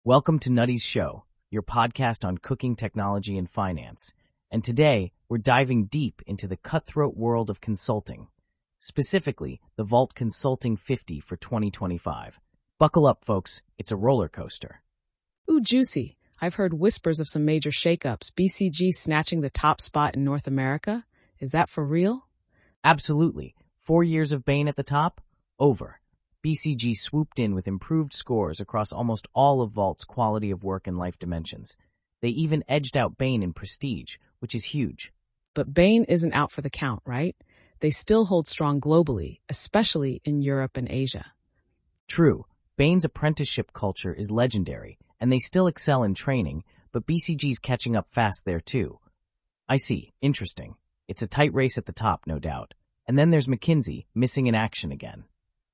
Welcome to Nutty's Show, your podcast on cooking, technology, and finance. And today, we're diving deep into the cutthroat world of consulting, specifically the Vault Consulting 50 for 2025. Buckle up, folks. It's a roller coaster. Ooh, juicy. I've heard whispers of some major shakeups. BCG snatching the top spot in North America? Is that for real? Absolutely. 4 years of Bain at the top? Over. BCG swooped in with improved scores across almost all of Vault's quality of work and life dimensions. They even edged out Bain in prestige, which is huge. But Bain isn't out for the count, right? They still hold strong globally, especially in Europe and Asia. True. Bain's apprenticeship culture is legendary, and they still excel in training, but BCG's catching up fast there too. I see. Interesting. It's a tight race at the top, no doubt. And then there's McKinsey, missing in action again.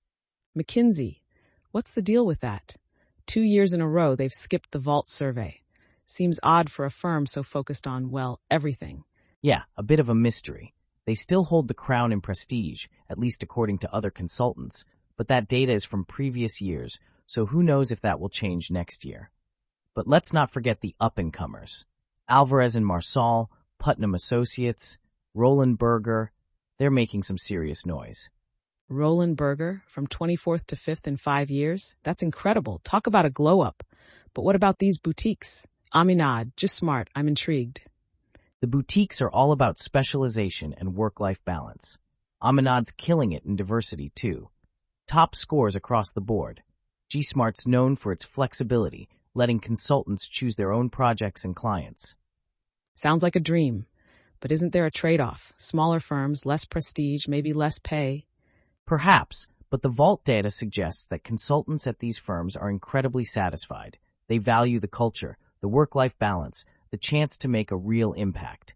McKinsey. What's the deal with that? 2 years in a row, they've skipped the Vault survey. Seems odd for a firm so focused on, well, everything. Yeah, a bit of a mystery. They still hold the crown in prestige, at least according to other consultants, but that data is from previous years, so who knows if that will change next year. But let's not forget the up-and-comers. Alvarez and Marsal, Putnam Associates, Roland Berger, they're making some serious noise. Roland Berger, from 24th to 5th in 5 years? That's incredible. Talk about a glow-up. But what about these boutiques? Aminaud, just smart. I'm intrigued. The boutiques are all about specialization and work-life balance. Aminaud's killing it in diversity, too. Top scores across the board. G-Smart's known for its flexibility, letting consultants choose their own projects and clients. Sounds like a dream. But isn't there a trade-off? Smaller firms, less prestige, maybe less pay. Perhaps, but the Vault data suggests that consultants at these firms are incredibly satisfied. They value the culture, the work-life balance, the chance to make a real impact.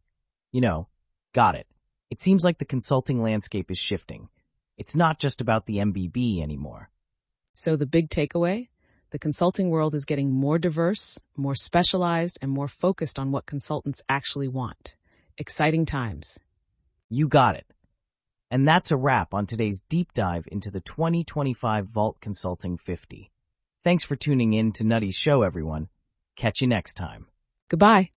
Got it. It seems like the consulting landscape is shifting. It's not just about the MBB anymore. So the big takeaway? The consulting world is getting more diverse, more specialized, and more focused on what consultants actually want. Exciting times. You got it. And that's a wrap on today's deep dive into the 2025 Vault Consulting 50. Thanks for tuning in to Nutty's Show, everyone. Catch you next time. Goodbye.